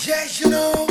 Yes, you know.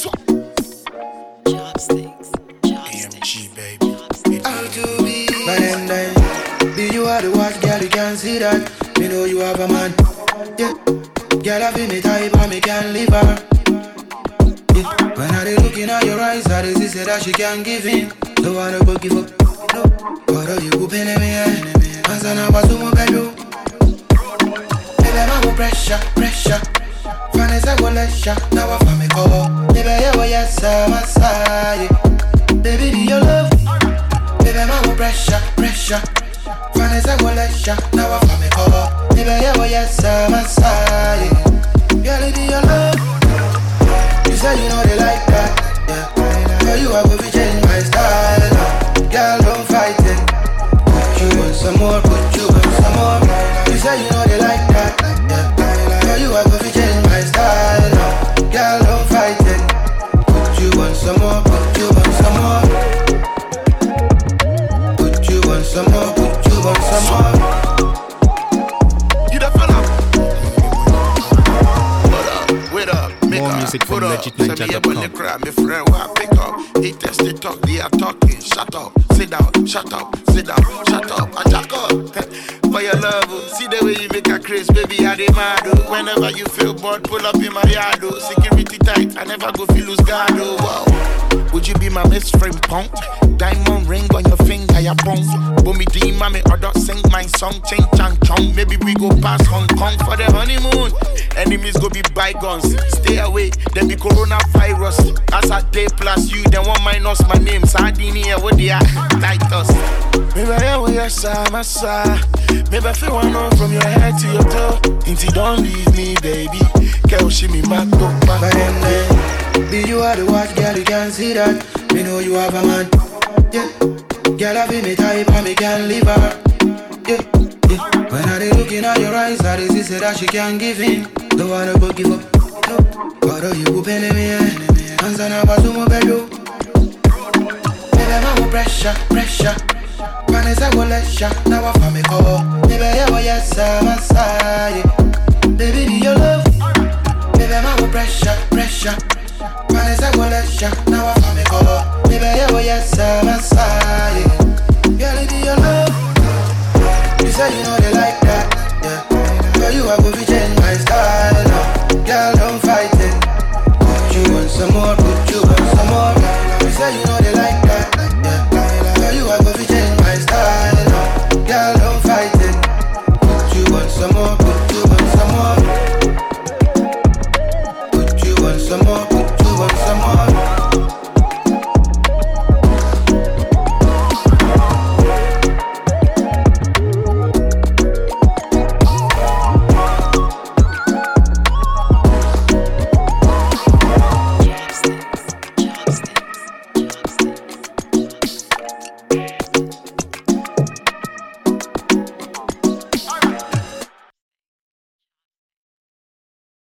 Chopsticks. AMG, baby. How to be. But then, be you are the watch, girl, you can see that. Me know you have a man. Yeah. Girl, I feel me type, and me can leave her. Yeah. When I dey looking at your eyes, I dey see that she can give in. Don't wanna go give up. No. But you go pay me, and so now I do my bedroom. Baby, I'm no pressure. Vanessa go let ya, now I find me cover. Baby, yeah, yes, I'm a side. Baby, do your love. Baby, I'm no pressure. Vanessa go let ya, now I find me cover. Baby, yeah, yes, I'm a side. Girl, do your love. You say you know they like that, yeah. Girl, you are going to change my style. Girl, don't fight it. Put you on some more, You say you know they like that, yeah. Girl, you are going to change my style. Girl, don't fight it. Put you on some more, Put you on some more. You the fella. What up? Make More up, music from put up. legitninja.com. Send me up on the crowd, my friend, where I pick up. He tested talk, they are talking. Shut up, sit down, shut up, sit down, shut up, and jack up. For your love, see the way you make a craze, baby, I demand. Whenever you feel bored, pull up in my yard. Security tight, I never go feel lose guard. Wow. Would you be my best friend, punk? Diamond ring on your finger, ya punk. Boom, D, mommy, or don't sing my song, ching, chang, chong. Maybe we go past Hong Kong for the honeymoon. Enemies go be bygones. Stay away, then be coronavirus. As a day plus you, then one minus my name. Sardini, what they are, Titus. Maybe I will yes, I'm a star. Maybe I feel one on from your head to your toe. Until don't leave me, baby. Girl, she me back up, back But then, be you are the watch, girl, you can see that. Me know you have a man. Yeah. Girl, I feel me type, and me can leave her. Yeah. When I dey looking at your eyes, I dey see that she can give in. Don't wanna go give up. No. But you go pay me, and so now I do my bedroom. Baby, I'm no pressure. Vanessa go let ya, now I find me cover. Baby, yeah, yes, I'm a side. Baby, do your love. Baby, I'm no pressure. Vanessa go let ya, now I find me cover. Baby, yeah, yes, I'm a side. Girl, do your love. You say you know they like that, yeah. Girl, you are going to change my style.